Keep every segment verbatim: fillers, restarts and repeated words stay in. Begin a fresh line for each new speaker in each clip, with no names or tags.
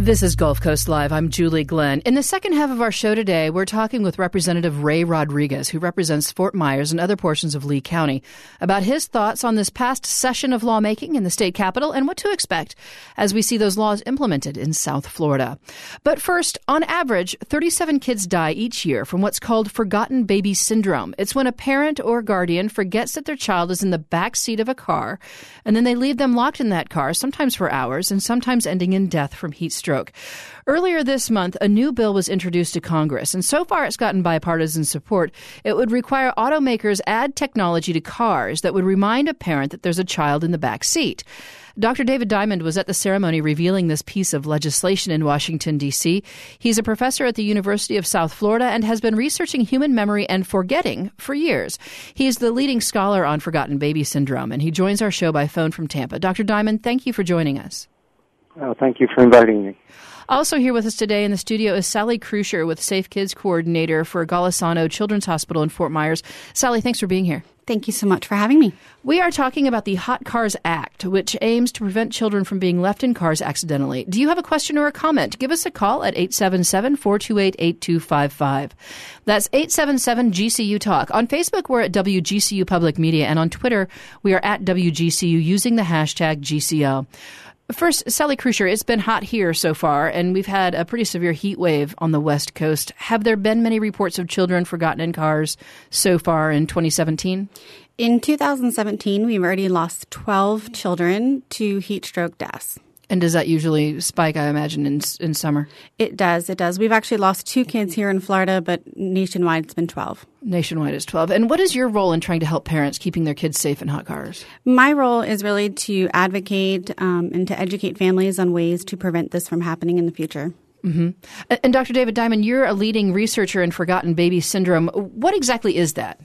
This is Gulf Coast Live. I'm Julie Glenn. In the second half of our show today, we're talking with Representative Ray Rodriguez, who represents Fort Myers and other portions of Lee County, about his thoughts on this past session of lawmaking in the state capitol and what to expect as we see those laws implemented in South Florida. But first, on average, thirty-seven kids die each year from what's called forgotten baby syndrome. It's when a parent or guardian forgets that their child is in the back seat of a car, and then they leave them locked in that car, sometimes for hours and sometimes ending in death from heat stroke. Earlier this month, a new bill was introduced to Congress, and so far it's gotten bipartisan support. It would require automakers add technology to cars that would remind a parent that there's a child in the back seat. Doctor David Diamond was at the ceremony revealing this piece of legislation in Washington, D C. He's a professor at the University of South Florida and has been researching human memory and forgetting for years. He's the leading scholar on forgotten baby syndrome, and he joins our show by phone from Tampa. Doctor Diamond, thank you for joining us.
Oh, thank you for inviting me.
Also here with us today in the studio is Sally Krusher with Safe Kids Coordinator for Golisano Children's Hospital in Fort Myers. Sally, thanks for being here.
Thank you so much for having me.
We are talking about the Hot Cars Act, which aims to prevent children from being left in cars accidentally. Do you have a question or a comment? Give us a call at eight seven seven, four two eight, eight two five five. That's eight seven seven G C U Talk. On Facebook, we're at W G C U Public Media, and on Twitter, we are at W G C U using the hashtag G C L. First, Sally Krusher, it's been hot here so far, and we've had a pretty severe heat wave on the West Coast. Have there been many reports of children forgotten in cars so far in twenty seventeen?
In two thousand seventeen, we've already lost twelve children to heat stroke deaths.
And does that usually spike, I imagine, in in summer?
It does. It does. We've actually lost two kids here in Florida, but nationwide it's been twelve.
Nationwide is twelve. And what is your role in trying to help parents keeping their kids safe in hot cars?
My role is really to advocate um, and to educate families on ways to prevent this from happening in the future.
Mm-hmm. And, and Doctor David Diamond, you're a leading researcher in forgotten baby syndrome. What exactly is that?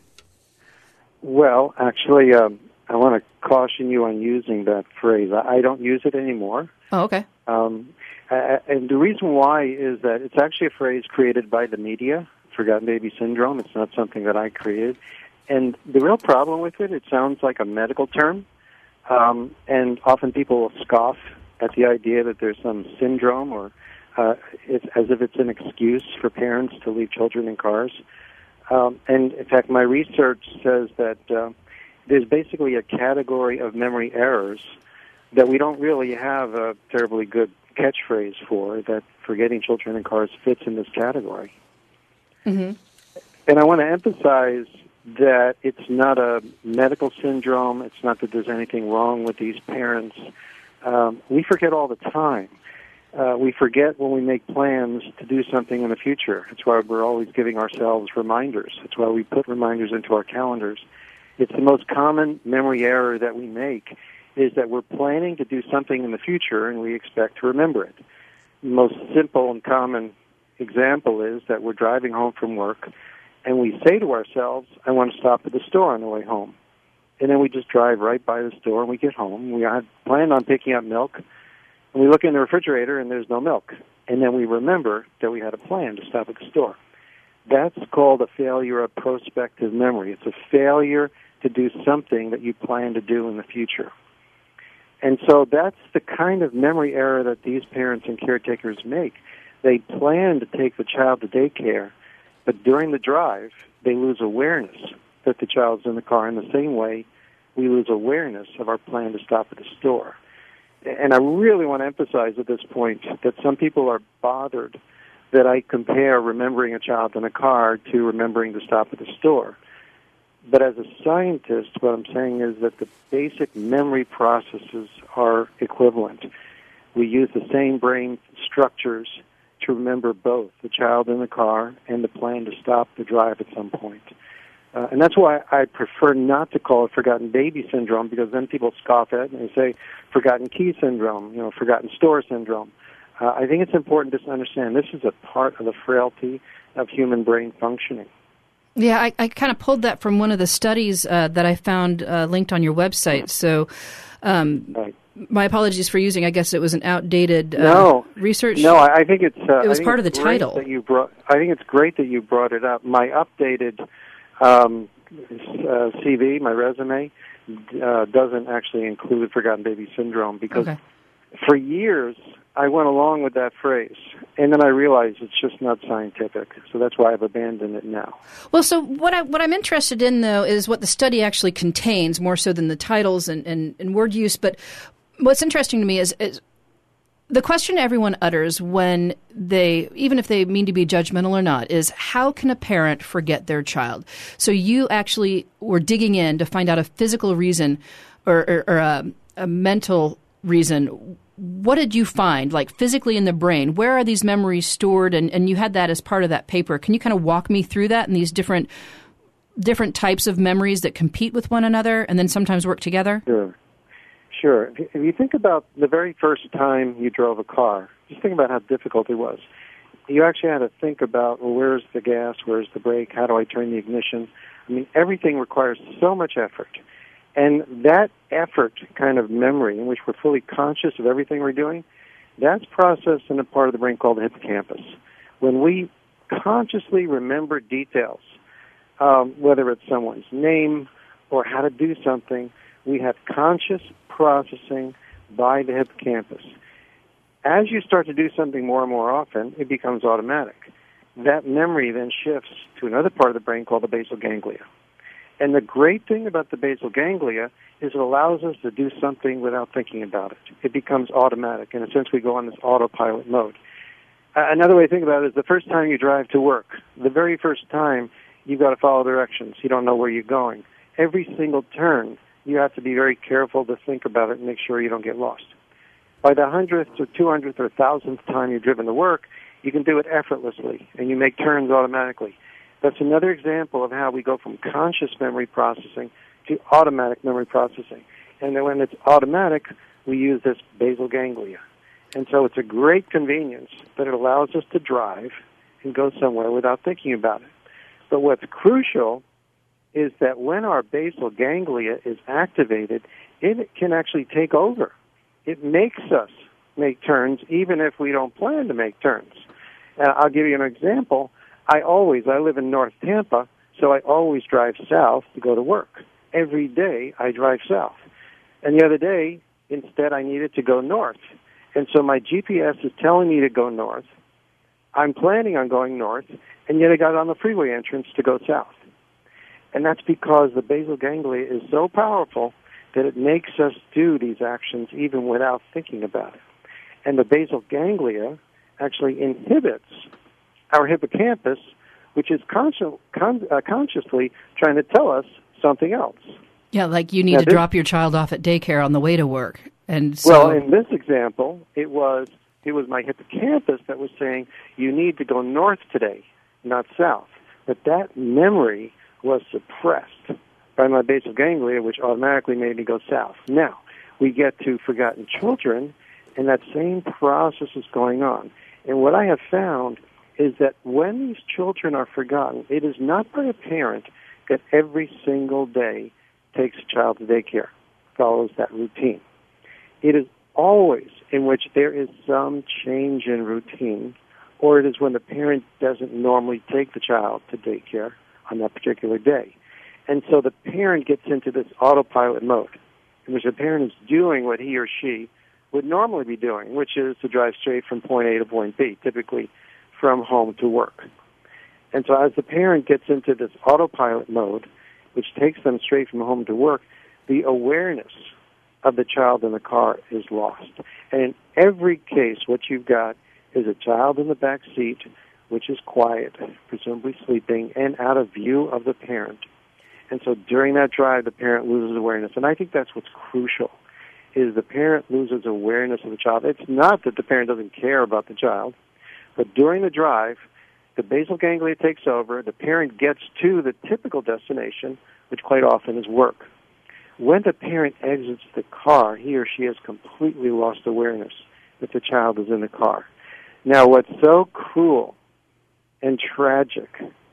Well, actually, um, I want to caution you on using that phrase. I, I don't use it anymore.
Oh, okay.
Um, uh, and the reason why is that it's actually a phrase created by the media, forgotten baby syndrome. It's not something that I created. And the real problem with it, it sounds like a medical term. Um, and often people will scoff at the idea that there's some syndrome or uh, it's as if it's an excuse for parents to leave children in cars. Um, and, in fact, my research says that uh, there's basically a category of memory errors that we don't really have a terribly good catchphrase for, that forgetting children in cars fits in this category.
Mm-hmm.
And I want to emphasize that it's not a medical syndrome. It's not that there's anything wrong with these parents. Um, we forget all the time. Uh, we forget when we make plans to do something in the future. That's why we're always giving ourselves reminders. That's why we put reminders into our calendars. It's the most common memory error that we make, is that we're planning to do something in the future and we expect to remember it. The most simple and common example is that we're driving home from work and we say to ourselves, I want to stop at the store on the way home. And then we just drive right by the store and we get home. We had planned on picking up milk. And we look in the refrigerator and there's no milk. And then we remember that we had a plan to stop at the store. That's called a failure of prospective memory. It's a failure to do something that you plan to do in the future. And so that's the kind of memory error that these parents and caretakers make. They plan to take the child to daycare, but during the drive, they lose awareness that the child's in the car. In the same way, we lose awareness of our plan to stop at the store. And I really want to emphasize at this point that some people are bothered that I compare remembering a child in a car to remembering to stop at the store. But as a scientist, what I'm saying is that the basic memory processes are equivalent. We use the same brain structures to remember both the child in the car and the plan to stop the drive at some point. Uh, and that's why I prefer not to call it forgotten baby syndrome, because then people scoff at it and they say forgotten key syndrome, you know, forgotten store syndrome. Uh, I think it's important to understand this is a part of the frailty of human brain functioning.
Yeah, I, I kind of pulled that from one of the studies uh, that I found uh, linked on your website. So um,
right.
My apologies for using, I guess it was an outdated uh,
no,
research.
No, I think it's uh,
it was
I think
part of the
it's great
title.
That you brought, I think it's great that you brought it up. My updated um, uh, C V, my resume, uh, doesn't actually include forgotten baby syndrome because
okay.
for years I went along with that phrase, and then I realized it's just not scientific. So that's why I've abandoned it now.
Well, so what, I, what I'm interested in, though, is what the study actually contains, more so than the titles and, and, and word use. But what's interesting to me is, is the question everyone utters when they, even if they mean to be judgmental or not, is how can a parent forget their child? So you actually were digging in to find out a physical reason or, or, or a, a mental reason. What did you find, like physically in the brain? Where are these memories stored? And, and you had that as part of that paper. Can you kind of walk me through that and these different different types of memories that compete with one another and then sometimes work together?
Sure. Sure. If you think about the very first time you drove a car, just think about how difficult it was. You actually had to think about, well, where's the gas, where's the brake, how do I turn the ignition? I mean, everything requires so much effort. And that effort kind of memory in which we're fully conscious of everything we're doing, that's processed in a part of the brain called the hippocampus. When we consciously remember details, um, whether it's someone's name or how to do something, we have conscious processing by the hippocampus. As you start to do something more and more often, it becomes automatic. That memory then shifts to another part of the brain called the basal ganglia. And the great thing about the basal ganglia is it allows us to do something without thinking about it. It becomes automatic. In a sense, we go on this autopilot mode. Uh, another way to think about it is the first time you drive to work, the very first time you've got to follow directions. You don't know where you're going. Every single turn, you have to be very careful to think about it and make sure you don't get lost. By the hundredth or two hundredth or thousandth time you've driven to work, you can do it effortlessly, and you make turns automatically. That's another example of how we go from conscious memory processing to automatic memory processing. And then when it's automatic, we use this basal ganglia. And so it's a great convenience that it allows us to drive and go somewhere without thinking about it. But what's crucial is that when our basal ganglia is activated, it can actually take over. It makes us make turns even if we don't plan to make turns. And I'll give you an example. I always, I live in North Tampa, so I always drive south to go to work. Every day I drive south. And the other day, instead, I needed to go north. And so my G P S is telling me to go north. I'm planning on going north, and yet I got on the freeway entrance to go south. And that's because the basal ganglia is so powerful that it makes us do these actions even without thinking about it. And the basal ganglia actually inhibits our hippocampus, which is consci- con- uh, consciously trying to tell us something else.
Yeah, like you need
now
to
this,
drop your child off at daycare on the way to work. And so,
well, in this example, it was it was my hippocampus that was saying, you need to go north today, not south. But that memory was suppressed by my basal ganglia, which automatically made me go south. Now, we get to forgotten children, and that same process is going on. And what I have found is that when these children are forgotten, it is not by a parent that every single day takes a child to daycare, follows that routine. It is always in which there is some change in routine, or it is when the parent doesn't normally take the child to daycare on that particular day. And so the parent gets into this autopilot mode, in which the parent is doing what he or she would normally be doing, which is to drive straight from point A to point B, typically from home to work. And so as the parent gets into this autopilot mode, which takes them straight from home to work, the awareness of the child in the car is lost. And in every case, what you've got is a child in the back seat, which is quiet, presumably sleeping, and out of view of the parent. And so during that drive, the parent loses awareness. And I think that's what's crucial, is the parent loses awareness of the child. It's not that the parent doesn't care about the child, but during the drive, the basal ganglia takes over, the parent gets to the typical destination, which quite often is work. When the parent exits the car, he or she has completely lost awareness that the child is in the car. Now, what's so cruel and tragic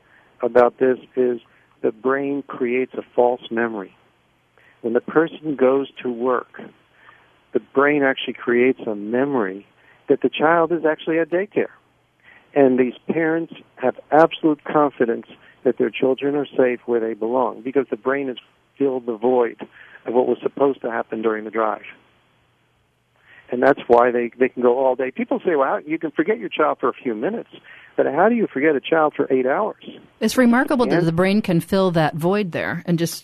about this is the brain creates a false memory. When the person goes to work, the brain actually creates a memory that the child is actually at daycare. And these parents have absolute confidence that their children are safe where they belong because the brain has filled the void of what was supposed to happen during the drive. And that's why they, they can go all day. People say, well, you can forget your child for a few minutes, but how do you forget a child for eight hours?
It's remarkable and that the brain can fill that void there and just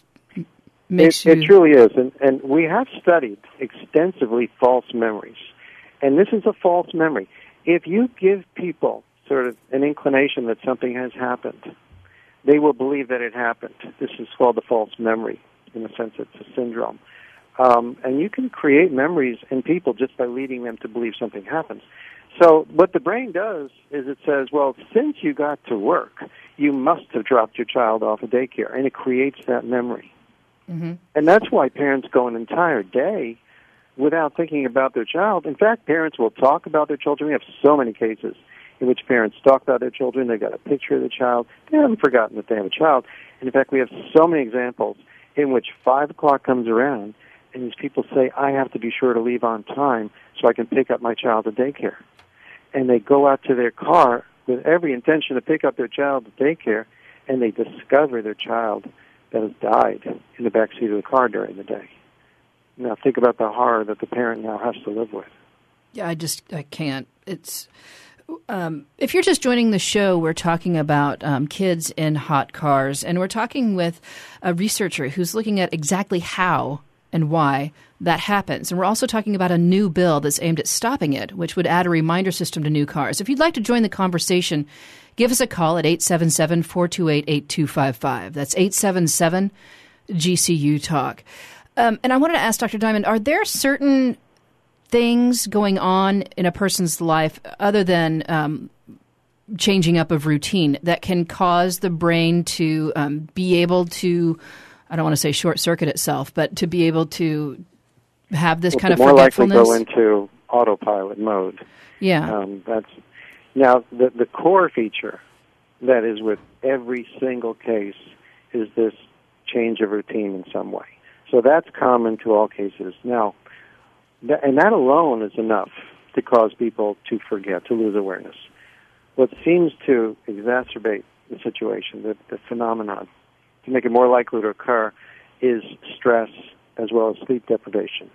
makes
it,
you...
It truly is. And, and we have studied extensively false memories. And this is a false memory. If you give people sort of an inclination that something has happened, they will believe that it happened. This is called the false memory. In a sense, it's a syndrome. Um, and you can create memories in people just by leading them to believe something happens. So what the brain does is it says, well, since you got to work, you must have dropped your child off at daycare, and it creates that memory. Mm-hmm. And that's why parents go an entire day without thinking about their child. In fact, parents will talk about their children. We have so many cases in which parents talk about their children. They've got a picture of the child. They haven't forgotten that they have a child. And in fact, we have so many examples in which five o'clock comes around, and these people say, I have to be sure to leave on time so I can pick up my child at daycare. And they go out to their car with every intention to pick up their child at daycare, and they discover their child that has died in the back seat of the car during the day. Now think about the horror that the parent now has to live with.
Yeah, I just, I can't. It's... Um, if you're just joining the show, we're talking about um, kids in hot cars, and we're talking with a researcher who's looking at exactly how and why that happens. And we're also talking about a new bill that's aimed at stopping it, which would add a reminder system to new cars. If you'd like to join the conversation, give us a call at eight seven seven, four two eight, eight two five five. That's eight seven seven, G C U Talk. Um, and I wanted to ask Doctor Diamond, are there certain things going on in a person's life other than um, changing up of routine that can cause the brain to um, be able to, I don't want to say short circuit itself, but to be able to have this
well,
kind of
more
forgetfulness?
More likely go into autopilot mode.
Yeah.
Um, that's now the the core feature that is with every single case is this change of routine in some way. So that's common to all cases. Now, th- and that alone is enough to cause people to forget, to lose awareness. What seems to exacerbate the situation, the, the phenomenon, to make it more likely to occur, is stress as well as sleep deprivation.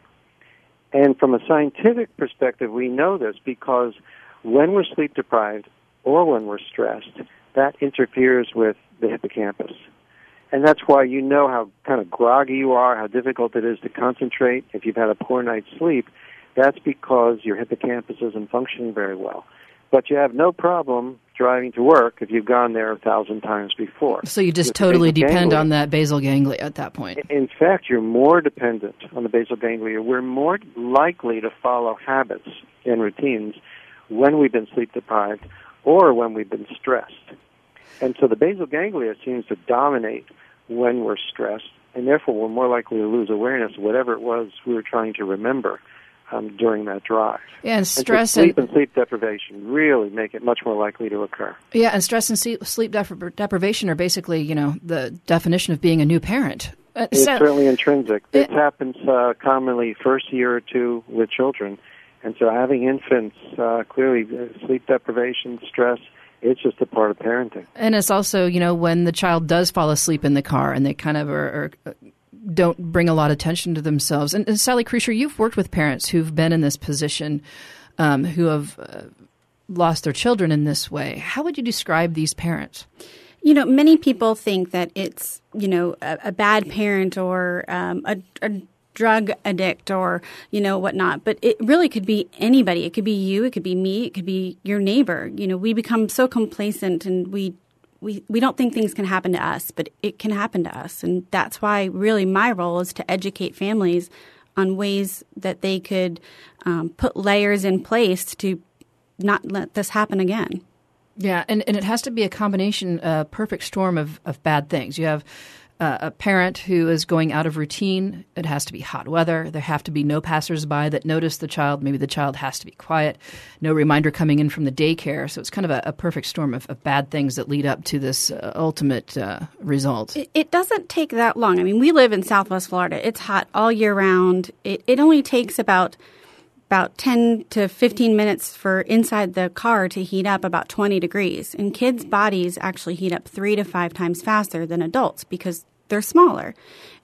And from a scientific perspective, we know this because when we're sleep deprived or when we're stressed, that interferes with the hippocampus. And that's why you know how kind of groggy you are, how difficult it is to concentrate if you've had a poor night's sleep. That's because your hippocampus isn't functioning very well. But you have no problem driving to work if you've gone there a thousand times before.
So you just totally depend on that basal ganglia at that point.
In fact, you're more dependent on the basal ganglia. We're more likely to follow habits and routines when we've been sleep deprived or when we've been stressed. And so the basal ganglia seems to dominate when we're stressed, and therefore we're more likely to lose awareness of whatever it was we were trying to remember um, during that drive.
Yeah, and stress
and so sleep
and,
and sleep deprivation really make it much more likely to occur.
Yeah, and stress and sleep depri- deprivation are basically, you know, the definition of being a new parent.
Uh, it's so, certainly intrinsic. This it, happens uh, commonly first year or two with children, and so having infants, uh, clearly uh, sleep deprivation, stress, it's just a part of parenting.
And it's also, you know, when the child does fall asleep in the car and they kind of are, are don't bring a lot of attention to themselves. And, and Sally Kruescher, you've worked with parents who've been in this position, um, who have uh, lost their children in this way. How would you describe these parents?
You know, many people think that it's, you know, a, a bad parent or um, a, a drug addict or, you know, whatnot. But it really could be anybody. It could be you. It could be me. It could be your neighbor. You know, we become so complacent and we we, we don't think things can happen to us, but it can happen to us. And that's why really my role is to educate families on ways that they could um, put layers in place to not let this happen again.
Yeah, and, and it has to be a combination, a perfect storm of, of bad things. You have uh, a parent who is going out of routine. It has to be hot weather. There have to be no passersby that notice the child. Maybe the child has to be quiet. No reminder coming in from the daycare. So it's kind of a, a perfect storm of, of bad things that lead up to this uh, ultimate uh, result.
It, it doesn't take that long. I mean, we live in Southwest Florida. It's hot all year round. It, it only takes about about ten to fifteen minutes for inside the car to heat up about twenty degrees. And kids' bodies actually heat up three to five times faster than adults because they're smaller.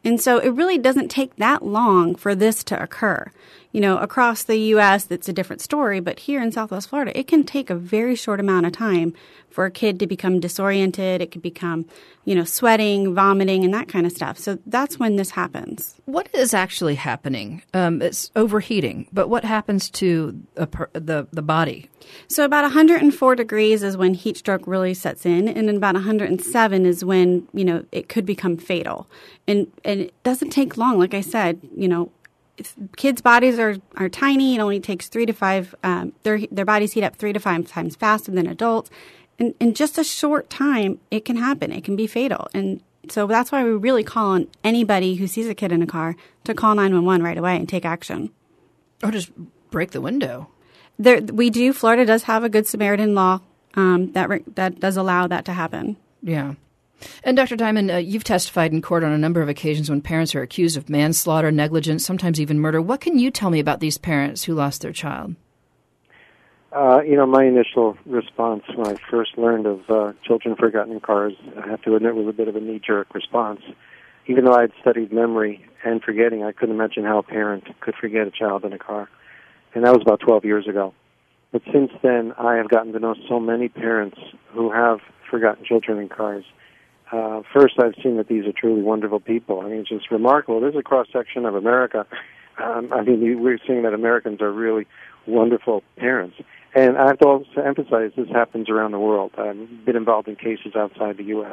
And so it really doesn't take that long for this to occur. You know, across the U S, that's a different story, but here in Southwest Florida, it can take a very short amount of time for a kid to become disoriented. It could become, you know, sweating, vomiting, and that kind of stuff. So that's when this happens.
What is actually happening? Um, it's overheating, but what happens to a per- the, the body?
So about one hundred four degrees is when heat stroke really sets in, and then about one hundred seven is when, you know, it could become fatal. And, and it doesn't take long. Like I said, you know, kids' bodies are, are tiny. It only takes three to five, um, their, their bodies heat up three to five times faster than adults. And in just a short time, it can happen. It can be fatal. And so that's why we really call on anybody who sees a kid in a car to call nine one one right away and take action.
Or just break the window.
There, we do. Florida does have a Good Samaritan law um, that re- that does allow that to happen.
Yeah. And Doctor Diamond, uh, you've testified in court on a number of occasions when parents are accused of manslaughter, negligence, sometimes even murder. What can you tell me about these parents who lost their child?
Uh, you know, my initial response when I first learned of uh, children forgotten in cars, I have to admit, was a bit of a knee-jerk response. Even though I had studied memory and forgetting, I couldn't imagine how a parent could forget a child in a car. And that was about twelve years ago. But since then, I have gotten to know so many parents who have forgotten children in cars. Uh, first, I've seen that these are truly wonderful people. I mean, it's just remarkable. There's a cross-section of America. Um, I mean, we're seeing that Americans are really wonderful parents. And I have to also emphasize this happens around the world. I've been involved in cases outside the U S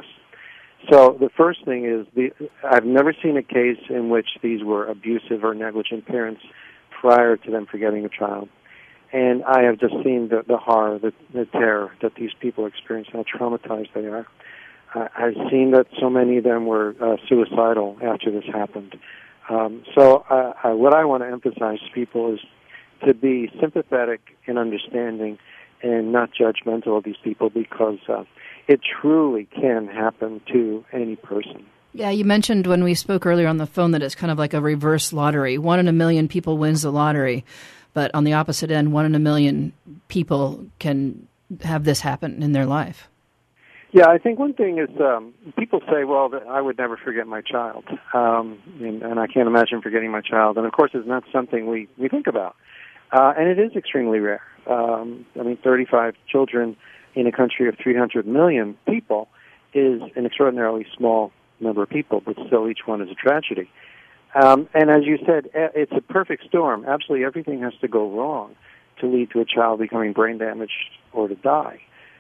So the first thing is, the, I've never seen a case in which these were abusive or negligent parents prior to them forgetting a child. And I have just seen the, the horror, the, the terror that these people experience, how traumatized they are. Uh, I've seen that so many of them were uh, suicidal after this happened. Um, so uh, I, what I want to emphasize to people is to be sympathetic and understanding and not judgmental of these people, because uh, it truly can happen to any person.
Yeah, you mentioned when we spoke earlier on the phone that it's kind of like a reverse lottery. One in a million people wins the lottery, but on the opposite end, one in a million people can have this happen in their life.
Yeah, I think one thing is um, people say, well, that I would never forget my child, um, and, and I can't imagine forgetting my child. And, of course, it's not something we, we think about. Uh, and it is extremely rare. Um, I mean, thirty-five children in a country of three hundred million people is an extraordinarily small number of people, but still each one is a tragedy. Um, and as you said, it's a perfect storm. Absolutely everything has to go wrong to lead to a child becoming brain damaged or to die.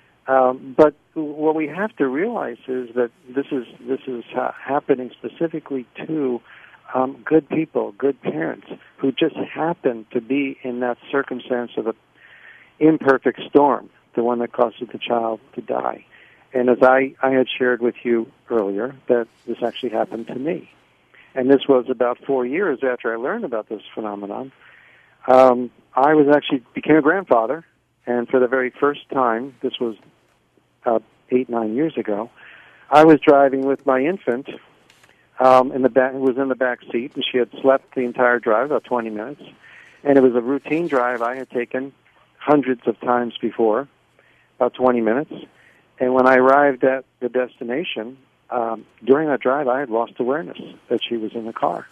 Um, but what we have to realize is that this is this is ha- happening specifically to um, good people, good parents, who just happen to be in that circumstance of an imperfect storm, the one that causes the child to die. And as I, I had shared with you earlier, that this actually happened to me. And this was about four years after I learned about this phenomenon. Um, I was actually became a grandfather, and for the very first time, this was uh, eight, nine years ago, I was driving with my infant. Um, in the back, it was in the back seat, and she had slept the entire drive, about twenty minutes. And it was a routine drive I had taken hundreds of times before, about twenty minutes. And when I arrived at the destination, um, during that drive, I had lost awareness that she was in the car.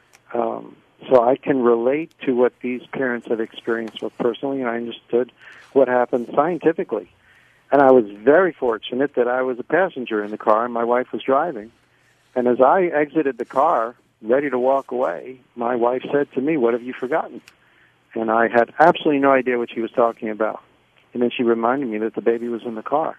Um, so I can relate to what these parents have experienced with personally, and I understood what happened scientifically. And I was very fortunate that I was a passenger in the car and my wife was driving. And as I exited the car, ready to walk away, my wife said to me, "What have you forgotten?" And I had absolutely no idea what she was talking about. And then she reminded me that the baby was in the car.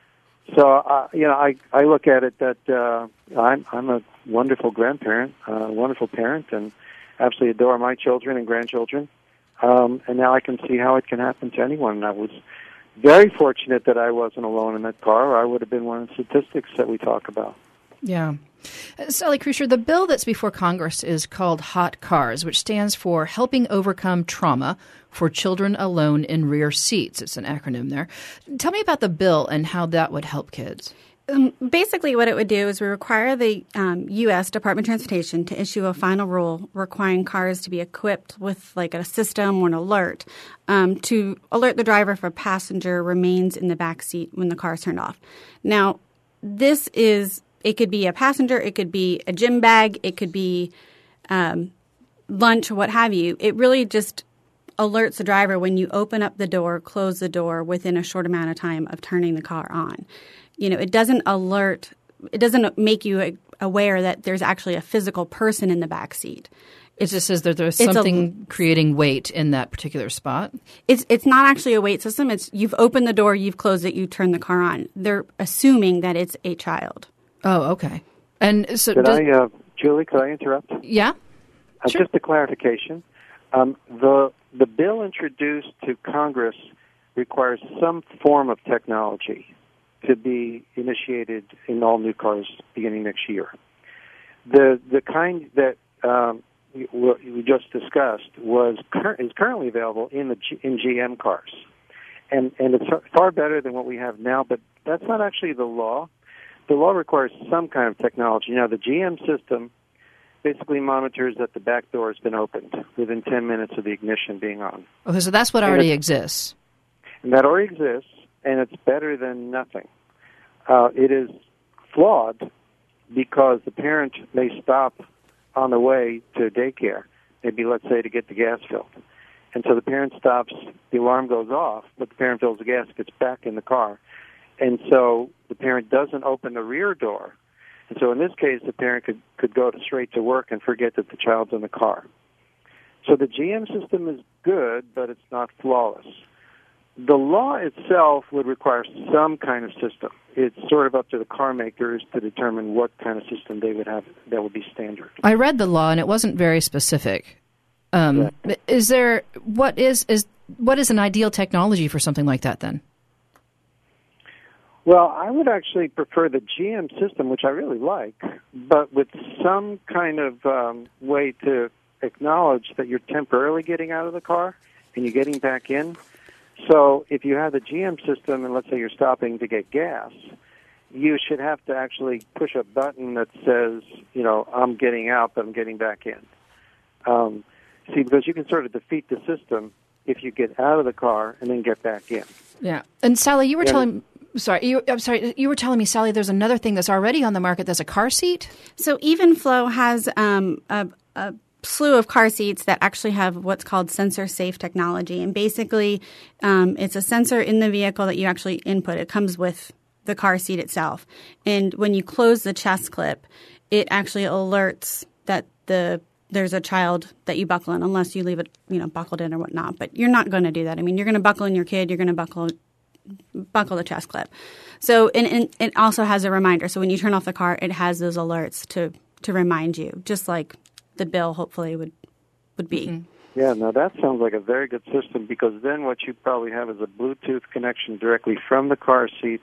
So, uh, you know, I, I look at it that uh, I'm, I'm a wonderful grandparent, a uh, wonderful parent, and absolutely adore my children and grandchildren. Um, and now I can see how it can happen to anyone. And I was very fortunate that I wasn't alone in that car, or I would have been one of the statistics that we talk about.
Yeah. Uh, Sally Krusher, the bill that's before Congress is called HOT CARS, which stands for Helping Overcome Trauma for Children Alone in Rear Seats. It's an acronym there. Tell me about the bill and how that would help kids.
Um, basically, what it would do is we require the um, U S Department of Transportation to issue a final rule requiring cars to be equipped with like a system or an alert um, to alert the driver if a passenger remains in the back seat when the car is turned off. Now, this is it could be a passenger, it could be a gym bag, it could be um, lunch or what have you. It really just alerts the driver when you open up the door, close the door within a short amount of time of turning the car on. You know, it doesn't alert, it doesn't make you aware that there's actually a physical person in the back seat.
It just says that there's something a, creating weight in that particular spot.
It's it's not actually a weight system. It's you've opened the door, you've closed it, you turn the car on. They're assuming that it's a child.
Oh, okay. And so,
could
does,
I, uh, Julie? Could I interrupt?
Yeah.
Uh,
Sure.
Just a clarification. Um, the the bill introduced to Congress requires some form of technology to be initiated in all new cars beginning next year. The the kind that um, we, we just discussed was cur- is currently available in the G- in G M cars, and and it's far better than what we have now. But that's not actually the law. The law requires some kind of technology. Now, the G M system basically monitors that the back door has been opened within ten minutes of the ignition being on.
Okay, so that's what
and
already exists.
And that already exists, and it's better than nothing. Uh, it is flawed because the parent may stop on the way to daycare, maybe, let's say, to get the gas filled. And so the parent stops, the alarm goes off, but the parent fills the gas, gets back in the car. And so the parent doesn't open the rear door. And so in this case, the parent could, could go to straight to work and forget that the child's in the car. So the G M system is good, but it's not flawless. The law itself would require some kind of system. It's sort of up to the car makers to determine what kind of system they would have that would be standard.
I read the law, and it wasn't very specific. Um,
yeah.
Is there what is is what is an ideal technology for something like that then?
Well, I would actually prefer the G M system, which I really like, but with some kind of um, way to acknowledge that you're temporarily getting out of the car and you're getting back in. So if you have the G M system and let's say you're stopping to get gas, you should have to actually push a button that says, you know, I'm getting out, but I'm getting back in. Um, see, because you can sort of defeat the system if you get out of the car and then get back in.
Yeah. And Sally, you were
yeah.
telling Sorry, you, I'm sorry. You were telling me, Sally, there's another thing that's already on the market. There's a car seat.
So Evenflo has um, a, a slew of car seats that actually have what's called sensor-safe technology, and basically, um, it's a sensor in the vehicle that you actually input. It comes with the car seat itself, and when you close the chest clip, it actually alerts that the there's a child that you buckle in, unless you leave it, you know, buckled in or whatnot. But you're not going to do that. I mean, you're going to buckle in your kid. You're going to buckle. buckle the chest clip. So, and, and it also has a reminder. So when you turn off the car, it has those alerts to, to remind you, just like the bill hopefully would, would be.
Mm-hmm. Yeah, now that sounds like a very good system, because then what you probably have is a Bluetooth connection directly from the car seat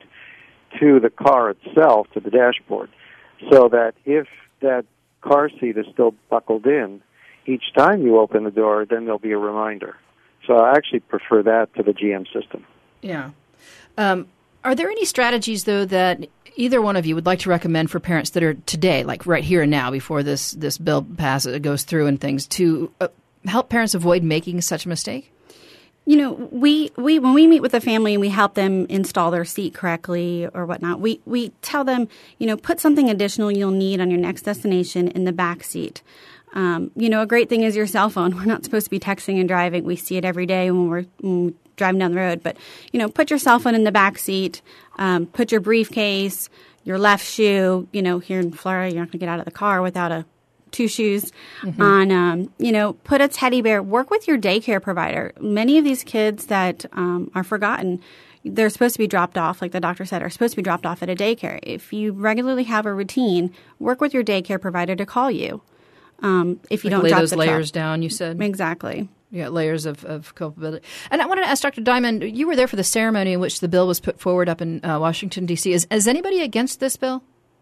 to the car itself, to the dashboard, so that if that car seat is still buckled in, each time you open the door, then there'll be a reminder. So I actually prefer that to the G M system.
Yeah. Um, are there any strategies, though, that either one of you would like to recommend for parents that are today, like right here and now, before this, this bill passes, it goes through and things, to uh, help parents avoid making such a mistake?
You know, we, we when we meet with a family and we help them install their seat correctly or whatnot, we, we tell them, you know, put something additional you'll need on your next destination in the back seat. Um, you know, a great thing is your cell phone. We're not supposed to be texting and driving. We see it every day when we're, when we're driving down the road. But, you know, put your cell phone in the back seat, um, put your briefcase, your left shoe. You know, here in Florida, you're not going to get out of the car without a two shoes mm-hmm. on. Um, you know, put a teddy bear. Work with your daycare provider. Many of these kids that um, are forgotten, they're supposed to be dropped off, like the doctor said, are supposed to be dropped off at a daycare. If you regularly have a routine, work with your daycare provider to call you. Um, if you
like
don't
lay
drop
those
the
layers
truck.
down, you said?
Exactly.
Yeah, layers of, of culpability. And I wanted to ask Doctor Diamond, you were there for the ceremony in which the bill was put forward up in uh, Washington, D C. Is, is anybody against this bill?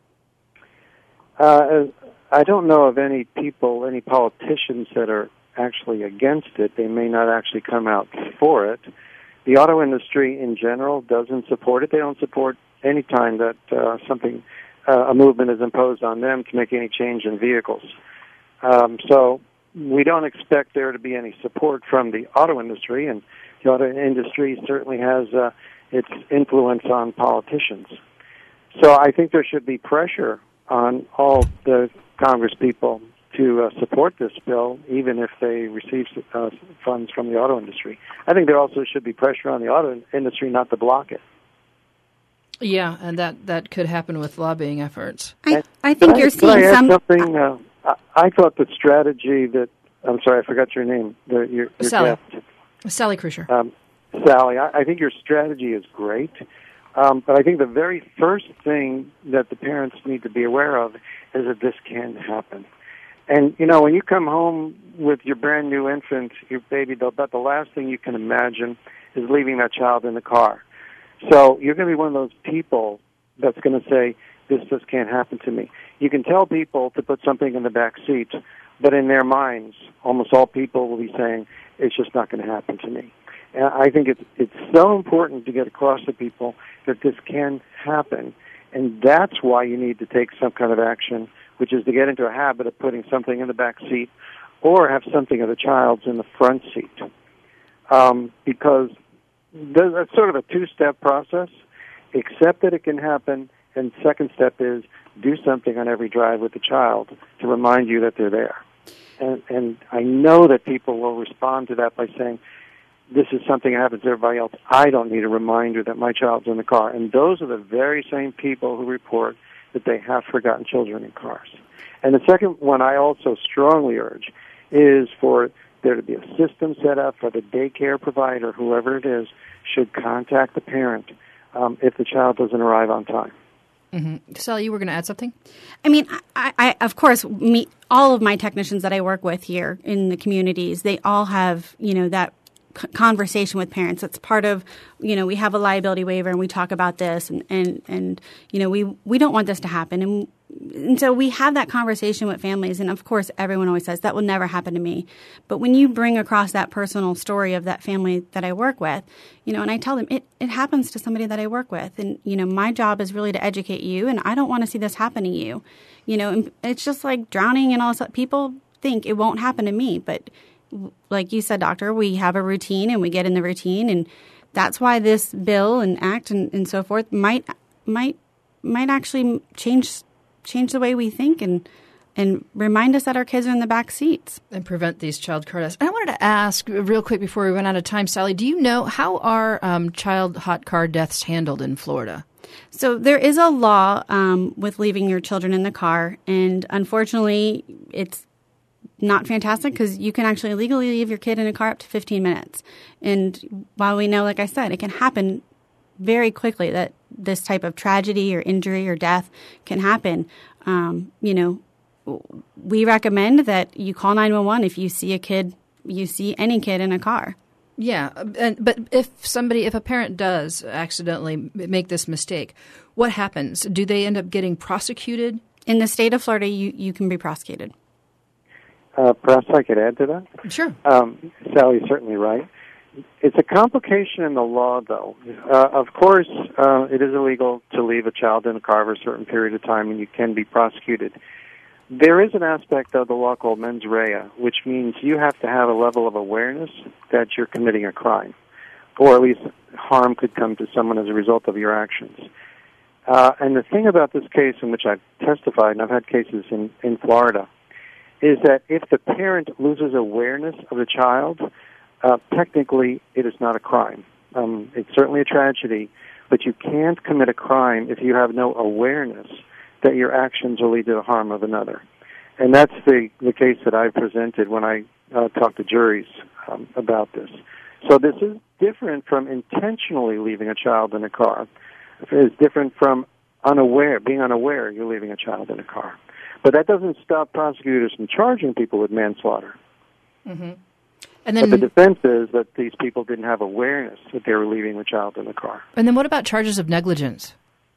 Uh, I don't know of any people, any politicians that are actually against it. They may not actually come out for it. The auto industry in general doesn't support it. They don't support any time that uh, something, uh, a movement is imposed on them to make any change in vehicles. Um, so we don't expect there to be any support from the auto industry, and the auto industry certainly has uh, its influence on politicians. so I think there should be pressure on all the Congress people to uh, support this bill, even if they receive uh, funds from the auto industry. I think there also should be pressure on the auto industry not to block it.
Yeah, and that, that could happen with lobbying efforts.
I, I think
I,
you're seeing
can I add
some...
something? Uh, I, I thought the strategy that... I'm sorry, I forgot your name. The, your, your
Sally.
guest.
Sally Krusher.
Um, Sally, I, I think your strategy is great, um, but I think the very first thing that the parents need to be aware of is that this can happen. And, you know, when you come home with your brand new infant, your baby, about the last thing you can imagine is leaving that child in the car. So you're going to be one of those people that's going to say, this just can't happen to me. You can tell people to put something in the back seat, but in their minds, almost all people will be saying, it's just not going to happen to me. And I think it's, it's so important to get across to people that this can happen, and that's why you need to take some kind of action, which is to get into a habit of putting something in the back seat or have something of the child's in the front seat. Um, because that's sort of a two-step process. Accept that it can happen, and second step is do something on every drive with the child to remind you that they're there. And, and I know that people will respond to that by saying, this is something that happens to everybody else. I don't need a reminder that my child's in the car. And those are the very same people who report that they have forgotten children in cars. And the second one I also strongly urge is for there to be a system set up for the daycare provider, whoever it is, should contact the parent um, if the child doesn't arrive on time.
Mm-hmm. Sally, you were going to add something?
I mean, I, I of course, me, all of my technicians that I work with here in the communities, they all have, you know, that c- conversation with parents. That's part of, you know, we have a liability waiver and we talk about this and, and, and you know, we, we don't want this to happen. And, and so we have that conversation with families. And of course, everyone always says that will never happen to me. But when you bring across that personal story of that family that I work with, you know, and I tell them it, it happens to somebody that I work with. And, you know, my job is really to educate you. And I don't want to see this happen to you. You know, and it's just like drowning and all that. People think it won't happen to me. But like you said, doctor, we have a routine and we get in the routine. And that's why this bill and act and, and so forth might might might actually change change the way we think and and remind us that our kids are in the back seats.
And prevent these child car deaths. And I wanted to ask real quick before we run out of time, Sally, do you know how are um, child hot car deaths handled in Florida?
So there is a law um, with leaving your children in the car, and unfortunately it's not fantastic because you can actually legally leave your kid in a car up to fifteen minutes. And while we know, like I said, it can happen very quickly that this type of tragedy or injury or death can happen, um, you know, we recommend that you call nine one one if you see a kid, you see any kid in a car.
Yeah, and, but if somebody, if a parent does accidentally make this mistake, what happens? Do they end up getting prosecuted?
In the state of Florida, you, you can be prosecuted.
Uh, perhaps I could add to that?
Sure.
Um, Sally's certainly right. It's a complication in the law, though. Uh, of course, uh, it is illegal to leave a child in a car for a certain period of time, and you can be prosecuted. There is an aspect of the law called mens rea, which means you have to have a level of awareness that you're committing a crime, or at least harm could come to someone as a result of your actions. Uh, and the thing about this case in which I've testified, and I've had cases in, in Florida, is that if the parent loses awareness of the child, uh, technically it is not a crime. Um, it's certainly a tragedy, but you can't commit a crime if you have no awareness that your actions will lead to the harm of another. And that's the, the case that I presented when I uh, talked to juries um, about this. So this is different from intentionally leaving a child in a car. It's different from unaware, being unaware you're leaving a child in a car. But that doesn't stop prosecutors from charging people with manslaughter.
Mm-hmm. And then,
but the defense is that these people didn't have awareness that they were leaving the child in the car.
And then what about charges of negligence?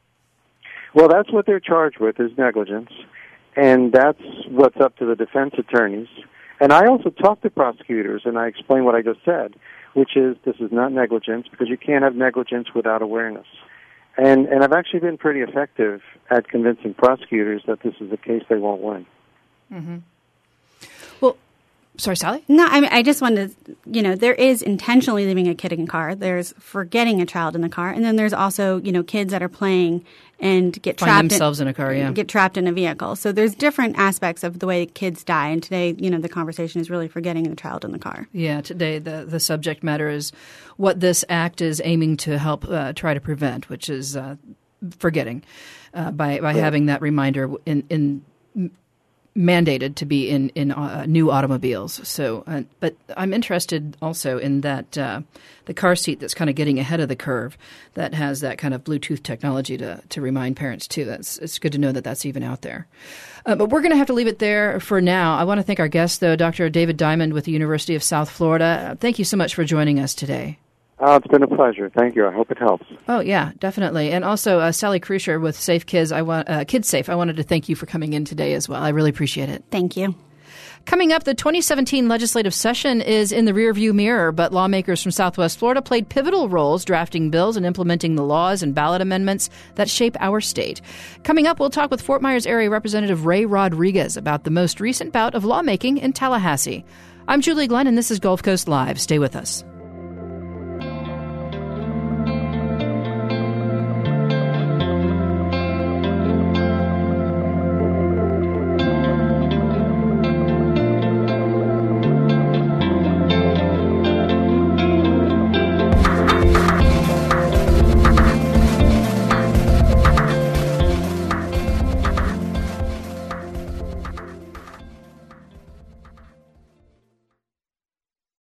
Well, that's what they're charged with, is negligence. And that's what's up to the defense attorneys. And I also talk to prosecutors, and I explain what I just said, which is this is not negligence, because you can't have negligence without awareness. And and I've actually been pretty effective at convincing prosecutors that this is a case they won't win.
Mm-hmm. Well, sorry, Sally?
No, I mean, I just wanted to, you know, there is intentionally leaving a kid in a car. There's forgetting a child in the car. And then there's also, you know, kids that are playing and get
Find
trapped
themselves
in,
in a car, yeah.
get trapped in a vehicle. So there's different aspects of the way kids die. And today, you know, the conversation is really for getting the child in the car.
Yeah, today the, the subject matter is what this act is aiming to help uh, try to prevent, which is uh, forgetting uh, by, by having that reminder in, in mandated to be in in uh, new automobiles. So, uh, but I'm interested also in that uh, the car seat that's kind of getting ahead of the curve, that has that kind of Bluetooth technology to to remind parents too. That's it's good to know that that's even out there. Uh, but we're going to have to leave it there for now. I want to thank our guest, though, Doctor David Diamond with the University of South Florida. Uh, thank you so much for joining us today.
Oh, it's been a pleasure. Thank you. I hope it helps.
Oh, yeah, definitely. And also, uh, Sally Krusher with Safe Kids, I want uh, Kids Safe. I wanted to thank you for coming in today as well. I really appreciate it.
Thank you.
Coming up, the twenty seventeen legislative session is in the rearview mirror, but lawmakers from Southwest Florida played pivotal roles drafting bills and implementing the laws and ballot amendments that shape our state. Coming up, we'll talk with Fort Myers Area Representative Ray Rodriguez about the most recent bout of lawmaking in Tallahassee. I'm Julie Glenn, and this is Gulf Coast Live. Stay with us.